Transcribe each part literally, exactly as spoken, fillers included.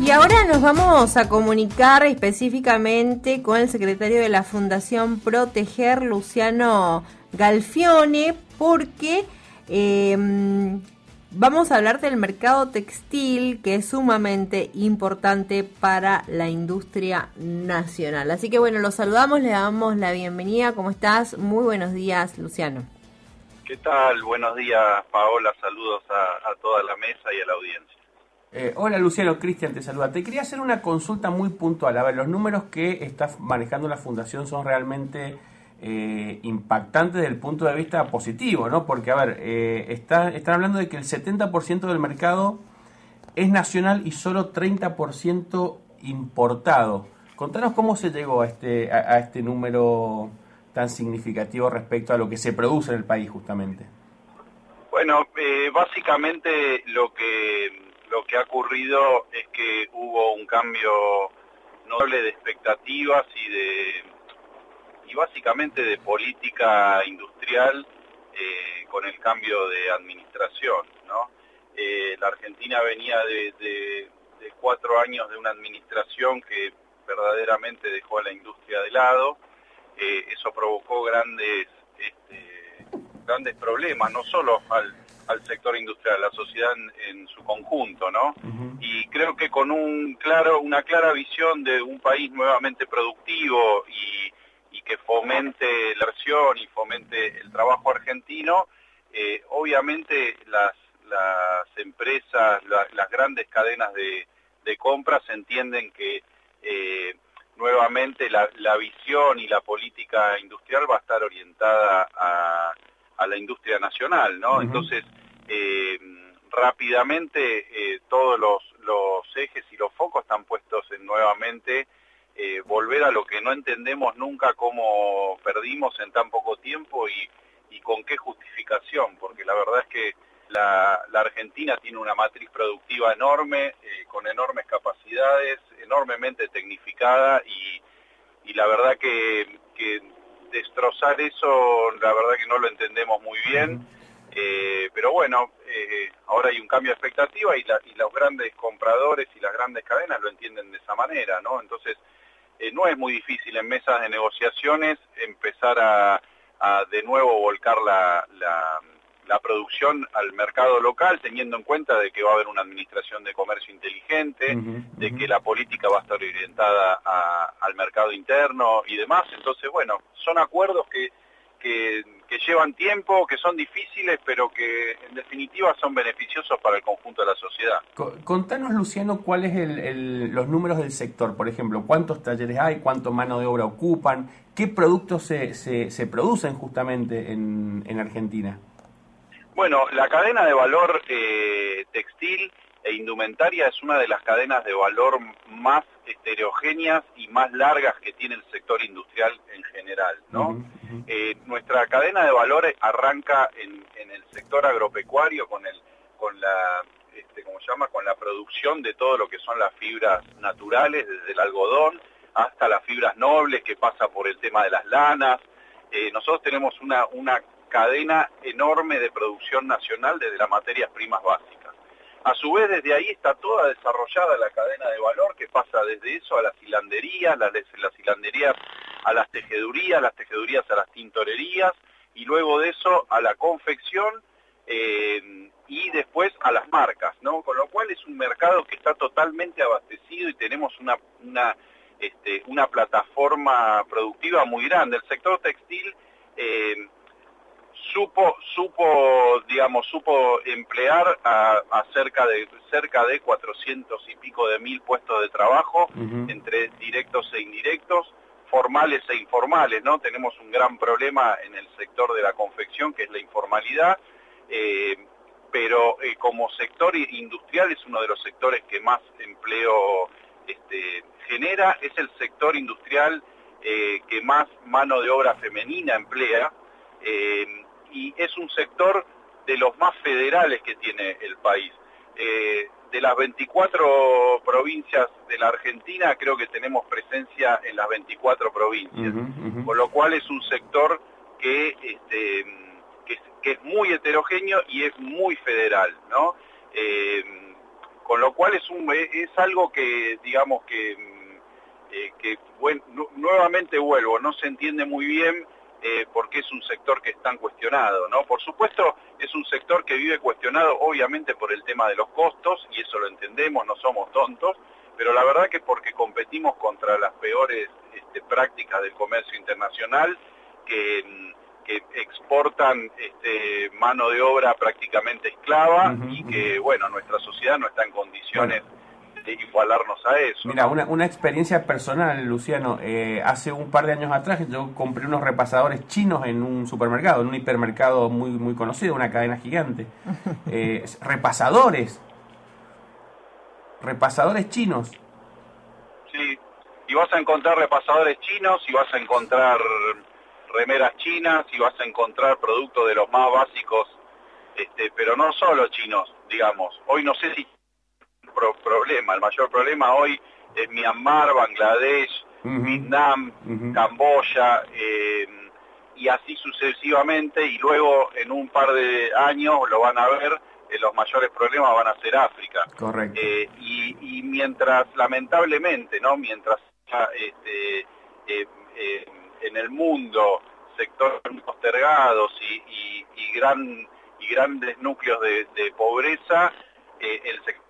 Y ahora nos vamos a comunicar específicamente con el secretario de la Fundación Proteger, Luciano Galfione, porque eh, vamos a hablar del mercado textil, que es sumamente importante para la industria nacional. Así que bueno, los saludamos, le damos la bienvenida. ¿Cómo estás? Muy buenos días, Luciano. ¿Qué tal? Buenos días, Paola. Saludos a, a toda la mesa y a la audiencia. Eh, hola Luciano, Cristian te saluda. Te quería hacer una consulta muy puntual. A ver, los números que está manejando la Fundación son realmente eh, impactantes desde el punto de vista positivo, ¿no? Porque, a ver, eh, está, están hablando de que el setenta por ciento del mercado es nacional y solo treinta por ciento importado. Contanos cómo se llegó a este, a, a este número tan significativo respecto a lo que se produce en el país, justamente. Bueno, eh, básicamente lo que... Lo que ha ocurrido es que hubo un cambio notable de expectativas y de y básicamente de política industrial eh, con el cambio de administración, ¿no? Eh, la Argentina venía de, de, de cuatro años de una administración que verdaderamente dejó a la industria de lado. Eh, eso provocó grandes este, grandes problemas, no solo al al sector industrial, a la sociedad en, en su conjunto, ¿no? Uh-huh. Y creo que con un claro, una clara visión de un país nuevamente productivo y, y que fomente la inversión y fomente el trabajo argentino, eh, obviamente las, las empresas, la, las grandes cadenas de, de compras entienden que eh, nuevamente la, la visión y la política industrial va a estar orientada a a la industria nacional, ¿no? Uh-huh. Entonces, eh, rápidamente eh, todos los, los ejes y los focos están puestos en nuevamente eh, volver a lo que no entendemos nunca cómo perdimos en tan poco tiempo y, y con qué justificación, porque la verdad es que la, la Argentina tiene una matriz productiva enorme, eh, con enormes capacidades, enormemente tecnificada y, y la verdad que, que destrozar eso, la verdad que no lo entendemos muy bien, eh, pero bueno, eh, ahora hay un cambio de expectativa y, la, y los grandes compradores y las grandes cadenas lo entienden de esa manera, ¿no? Entonces, eh, no es muy difícil en mesas de negociaciones empezar a, a de nuevo volcar la, la, la producción al mercado local, teniendo en cuenta de que va a haber una administración de comercio inteligente, uh-huh, de uh-huh. que la política va a estar orientada a, al mercado interno y demás. Entonces, bueno, son acuerdos que, que, que llevan tiempo, que son difíciles, pero que en definitiva son beneficiosos para el conjunto de la sociedad. Contanos, Luciano, cuáles el, el, los números del sector, por ejemplo, cuántos talleres hay, cuánto mano de obra ocupan, qué productos se, se, se producen justamente en, en Argentina. Bueno, la cadena de valor eh, textil e indumentaria es una de las cadenas de valor más heterogéneas y más largas que tiene el sector industrial en general, ¿no? Uh-huh, uh-huh. Eh, nuestra cadena de valor arranca en, en el sector agropecuario con el con la este, ¿cómo se llama? Con la producción de todo lo que son las fibras naturales, desde el algodón hasta las fibras nobles, que pasa por el tema de las lanas. Eh, nosotros tenemos una una cadena enorme de producción nacional desde las materias primas básicas. A su vez, desde ahí está toda desarrollada la cadena de valor, que pasa desde eso a las hilanderías, las, las hilanderías a las tejedurías, las tejedurías a las tintorerías, y luego de eso a la confección eh, y después a las marcas, ¿no? Con lo cual es un mercado que está totalmente abastecido y tenemos una, una, este, una plataforma productiva muy grande. El sector textil eh, supo supo digamos supo emplear a, a cerca de cerca de cuatrocientos y pico de mil puestos de trabajo, uh-huh. entre directos e indirectos, formales e informales, ¿no? Tenemos un gran problema en el sector de la confección, que es la informalidad, eh, pero eh, como sector industrial es uno de los sectores que más empleo este, genera. Es el sector industrial eh, que más mano de obra femenina emplea, eh, y es un sector de los más federales que tiene el país. Eh, de las veinticuatro provincias de la Argentina, creo que tenemos presencia en las veinticuatro provincias, uh-huh, uh-huh. con lo cual es un sector que, este, que, que es muy heterogéneo y es muy federal, ¿no? Eh, con lo cual es, un, es algo que, digamos, que, eh, que bueno, nuevamente vuelvo, no se entiende muy bien eh, porque es un sector que es tan cuestionado, ¿no? Por supuesto, es un sector que vive cuestionado, obviamente, por el tema de los costos, y eso lo entendemos, no somos tontos, pero la verdad que porque competimos contra las peores este, prácticas del comercio internacional, que, que exportan este, mano de obra prácticamente esclava, uh-huh, y que, uh-huh. bueno, nuestra sociedad no está en condiciones bueno. de igualarnos a eso. Mira, ¿no? una, una experiencia personal, Luciano, eh, hace un par de años atrás yo compré unos repasadores chinos en un supermercado, en un hipermercado muy, muy conocido, una cadena gigante. Eh, repasadores. Repasadores chinos. Sí, y vas a encontrar repasadores chinos, y vas a encontrar remeras chinas, y vas a encontrar productos de los más básicos, este, pero no solo chinos, digamos. Hoy no sé si pro problema, el mayor problema hoy es Myanmar, Bangladesh, uh-huh. Vietnam, uh-huh. Camboya, eh, y así sucesivamente, y luego en un par de años lo van a ver, eh, los mayores problemas van a ser África. Correcto. Eh, y, y mientras, lamentablemente, ¿no? Mientras este, eh, eh, en el mundo sectores postergados y, y, y, gran, y grandes núcleos de, de pobreza, eh, el sector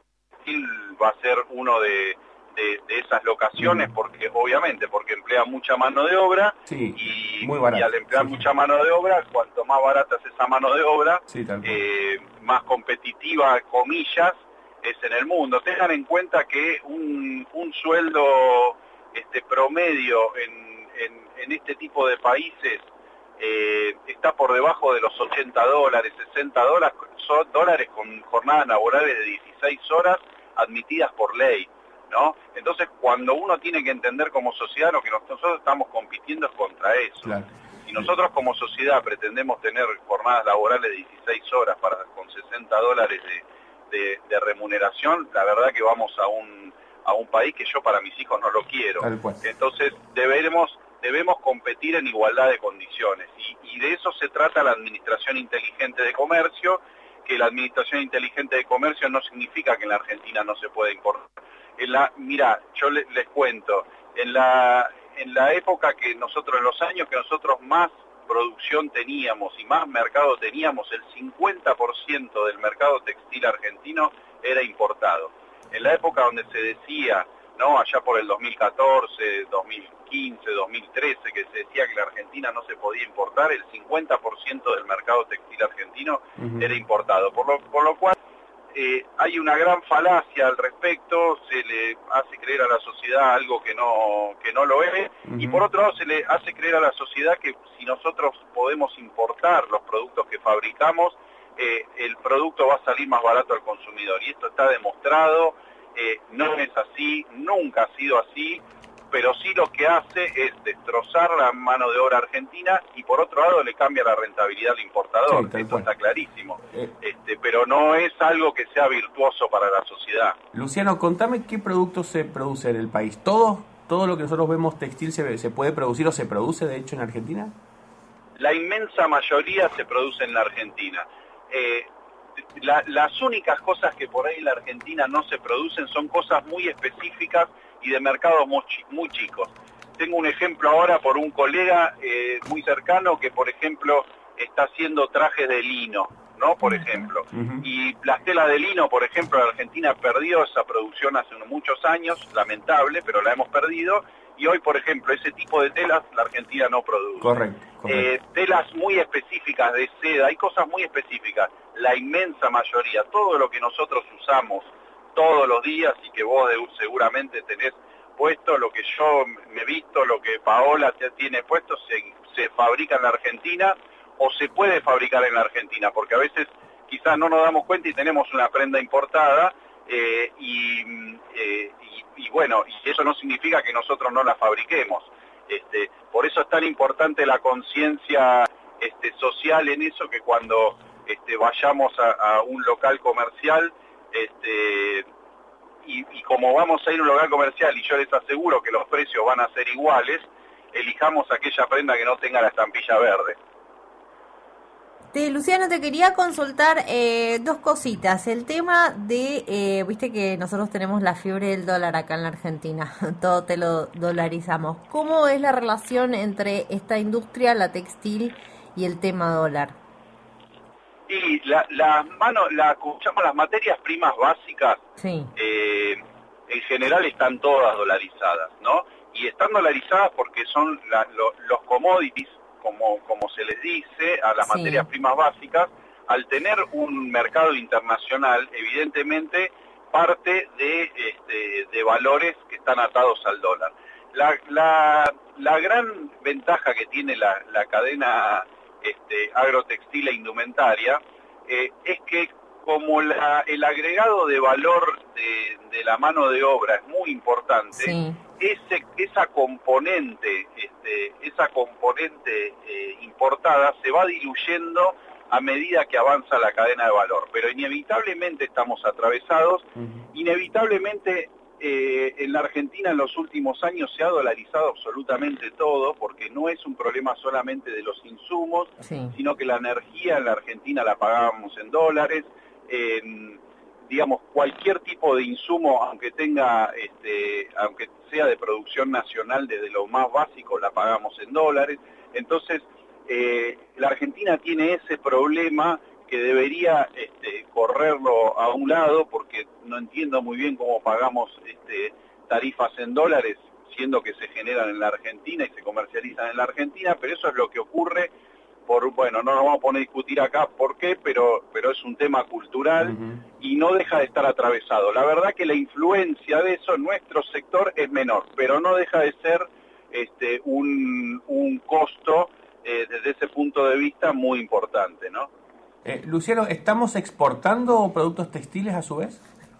va a ser uno de, de, de esas locaciones, mm. porque obviamente porque emplea mucha mano de obra, sí, y, muy barato, y al emplear sí, mucha sí. mano de obra, cuanto más barata es esa mano de obra, sí, eh, más competitiva, comillas, es en el mundo. Tengan en cuenta que un, un sueldo este, promedio en, en, en este tipo de países eh, está por debajo de los ochenta dólares, sesenta dólares, son dólares con jornadas laborales de dieciséis horas admitidas por ley, ¿no? Entonces, cuando uno tiene que entender como sociedad, lo que nosotros estamos compitiendo es contra eso. Claro. Si nosotros como sociedad pretendemos tener jornadas laborales de dieciséis horas para con sesenta dólares de, de, de remuneración, la verdad que vamos a un, a un país que yo para mis hijos no lo quiero. Entonces, deberemos... debemos competir en igualdad de condiciones, y, y de eso se trata la Administración Inteligente de Comercio, que la Administración Inteligente de Comercio no significa que en la Argentina no se pueda importar. En la, mira, yo le, les cuento, en la, en la época que nosotros, en los años que nosotros más producción teníamos y más mercado teníamos, el cincuenta por ciento del mercado textil argentino era importado. En la época donde se decía, ¿no? Allá por el dos mil catorce, dos mil quince, dos mil trece, que se decía que la Argentina no se podía importar, el cincuenta por ciento del mercado textil argentino uh-huh. era importado, por lo, por lo cual eh, hay una gran falacia al respecto, se le hace creer a la sociedad algo que no, que no lo es, uh-huh. y por otro lado se le hace creer a la sociedad que si nosotros podemos importar los productos que fabricamos, eh, el producto va a salir más barato al consumidor, y esto está demostrado. Eh, no es así, nunca ha sido así, pero sí lo que hace es destrozar la mano de obra argentina, y por otro lado le cambia la rentabilidad al importador, sí, esto está clarísimo, eh. este, pero no es algo que sea virtuoso para la sociedad. Luciano, contame qué productos se produce en el país. ¿Todo, todo lo que nosotros vemos textil se, se puede producir o se produce de hecho en Argentina? La inmensa mayoría se produce en la Argentina. Eh, La, las únicas cosas que por ahí en la Argentina no se producen son cosas muy específicas y de mercados muy, muy chicos. Tengo un ejemplo ahora por un colega eh, muy cercano que, por ejemplo, está haciendo trajes de lino, ¿no? Por ejemplo. Uh-huh. Y las telas de lino, por ejemplo, la Argentina perdió esa producción hace muchos años, lamentable, pero la hemos perdido. Y hoy, por ejemplo, ese tipo de telas la Argentina no produce. Correcto. correcto. Eh, telas muy específicas de seda, hay cosas muy específicas. La inmensa mayoría, todo lo que nosotros usamos todos los días y que vos seguramente tenés puesto, lo que yo me he visto, lo que Paola tiene puesto, se, se fabrica en la Argentina o se puede fabricar en la Argentina, porque a veces quizás no nos damos cuenta y tenemos una prenda importada, eh, y, eh, y, y bueno, y eso no significa que nosotros no la fabriquemos. Este, por eso es tan importante la conciencia este, social en eso, que cuando este, vayamos a, a un local comercial, este, y, y como vamos a ir a un local comercial y yo les aseguro que los precios van a ser iguales, elijamos aquella prenda que no tenga la estampilla verde. Este, Luciano, te quería consultar eh, dos cositas. El tema de, eh, viste que nosotros tenemos la fiebre del dólar acá en la Argentina, todo te lo dolarizamos. ¿Cómo es la relación entre esta industria, la textil, y el tema dólar? Y la, las manos, la, escuchamos, las materias primas básicas, sí. eh, en general están todas dolarizadas, ¿no? Y están dolarizadas porque son la, lo, los commodities, como, como se les dice, a las sí. materias primas básicas, al tener un mercado internacional, evidentemente parte de, este, de valores que están atados al dólar. La, la, la gran ventaja que tiene la, la cadena este, agrotextil e indumentaria eh, es que como la, el agregado de valor de, de la mano de obra es muy importante, sí. ese, esa componente, este, esa componente eh, importada se va diluyendo a medida que avanza la cadena de valor. Pero inevitablemente estamos atravesados, uh-huh. inevitablemente eh, en la Argentina en los últimos años se ha dolarizado absolutamente todo, porque no es un problema solamente de los insumos, sí. sino que la energía en la Argentina la pagábamos en dólares. Eh, digamos, cualquier tipo de insumo, aunque tenga, este, aunque sea de producción nacional, desde lo más básico, la pagamos en dólares. Entonces, eh, la Argentina tiene ese problema que debería este, correrlo a un lado, porque no entiendo muy bien cómo pagamos este, tarifas en dólares, siendo que se generan en la Argentina y se comercializan en la Argentina, pero eso es lo que ocurre. Por, bueno, no nos vamos a poner a discutir acá por qué, pero, pero es un tema cultural uh-huh. y no deja de estar atravesado. La verdad que la influencia de eso en nuestro sector es menor, pero no deja de ser este, un, un costo eh, desde ese punto de vista muy importante, ¿no? Eh, Luciano, ¿estamos exportando productos textiles a su vez?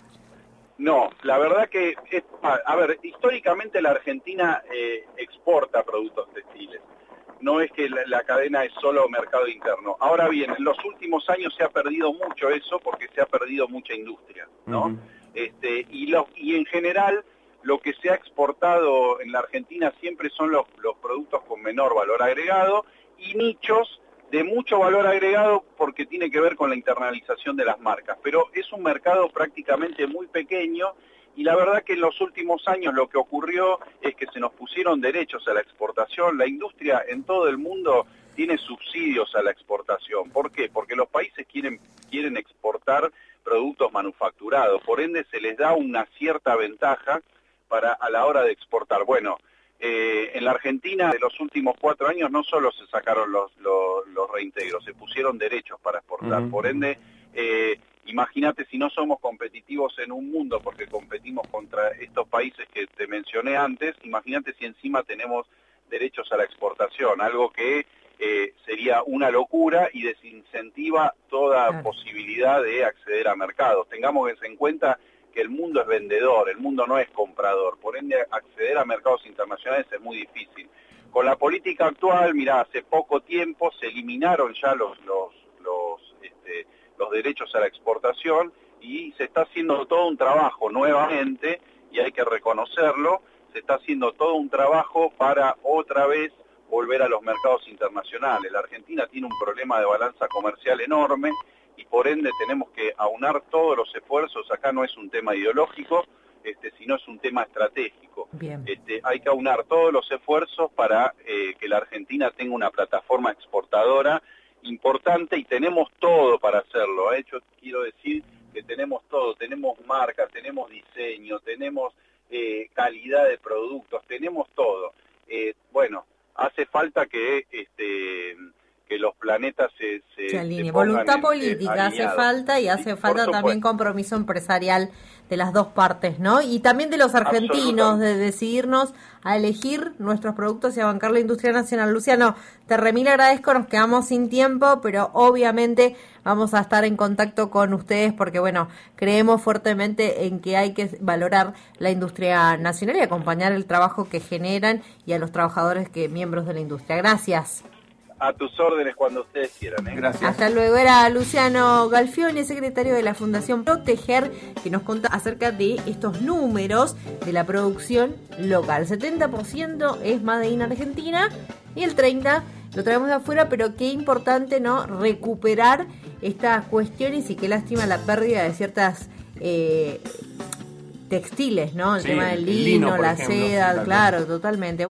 No, la verdad que, es, a ver, históricamente la Argentina eh, exporta productos textiles. No es que la, la cadena es solo mercado interno. Ahora bien, en los últimos años se ha perdido mucho eso porque se ha perdido mucha industria, ¿no? Uh-huh. Este, y, lo, y en general lo que se ha exportado en la Argentina siempre son los, los productos con menor valor agregado y nichos de mucho valor agregado porque tiene que ver con la internalización de las marcas. Pero es un mercado prácticamente muy pequeño. Y la verdad que en los últimos años lo que ocurrió es que se nos pusieron derechos a la exportación. La industria en todo el mundo tiene subsidios a la exportación. ¿Por qué? Porque los países quieren, quieren exportar productos manufacturados. Por ende se les da una cierta ventaja para, a la hora de exportar. Bueno, eh, en la Argentina de los últimos cuatro años no solo se sacaron los, los, los reintegros, se pusieron derechos para exportar. Uh-huh. Por ende... Eh, Imagínate si no somos competitivos en un mundo porque competimos contra estos países que te mencioné antes, imagínate si encima tenemos derechos a la exportación, algo que eh, sería una locura y desincentiva toda claro. posibilidad de acceder a mercados. Tengamos en cuenta que el mundo es vendedor, el mundo no es comprador, por ende acceder a mercados internacionales es muy difícil. Con la política actual, mirá, hace poco tiempo se eliminaron ya los... los, los este, los derechos a la exportación y se está haciendo todo un trabajo nuevamente, y hay que reconocerlo, se está haciendo todo un trabajo para otra vez volver a los mercados internacionales. La Argentina tiene un problema de balanza comercial enorme y por ende tenemos que aunar todos los esfuerzos. Acá no es un tema ideológico, este, sino es un tema estratégico. Bien. Este, hay que aunar todos los esfuerzos para eh, que la Argentina tenga una plataforma exportadora importante y tenemos todo para hacerlo, ¿eh? Yo quiero decir que tenemos todo, tenemos marca, tenemos diseño, tenemos eh, calidad de productos, tenemos todo. Eh, bueno, hace falta que este que los planetas se, se, se alineen. Se Voluntad en, política eh, hace falta y hace sí, falta también compromiso empresarial de las dos partes, ¿no? Y también de los argentinos, de decidirnos a elegir nuestros productos y a bancar la industria nacional. Luciano, te remil agradezco, nos quedamos sin tiempo, pero obviamente vamos a estar en contacto con ustedes porque, bueno, creemos fuertemente en que hay que valorar la industria nacional y acompañar el trabajo que generan y a los trabajadores que miembros de la industria. Gracias. A tus órdenes cuando ustedes quieran, ¿eh? Gracias. Hasta luego. Era Luciano Galfione, secretario de la Fundación Proteger, que nos cuenta acerca de estos números de la producción local. setenta por ciento es Made in Argentina y el treinta por ciento lo traemos de afuera, pero qué importante, ¿no?, recuperar estas cuestiones, y qué lástima la pérdida de ciertas eh, textiles, ¿no? El sí, tema del el lino, lino, la ejemplo, seda, sí, claro, totalmente.